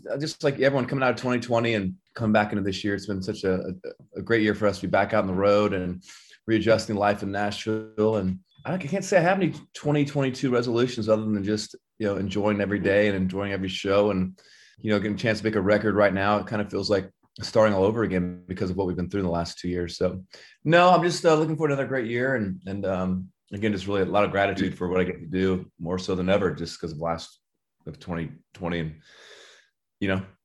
just like everyone coming out of 2020 and coming back into this year. It's been such a great year for us to be back out on the road and readjusting life in Nashville. And I can't say I have any 2022 resolutions other than just, enjoying every day and enjoying every show and, getting a chance to make a record right now. It kind of feels like starting all over again because of what we've been through in the last 2 years. So no, I'm just looking for another great year. And again, just really a lot of gratitude for what I get to do more so than ever, just because of 2020 and,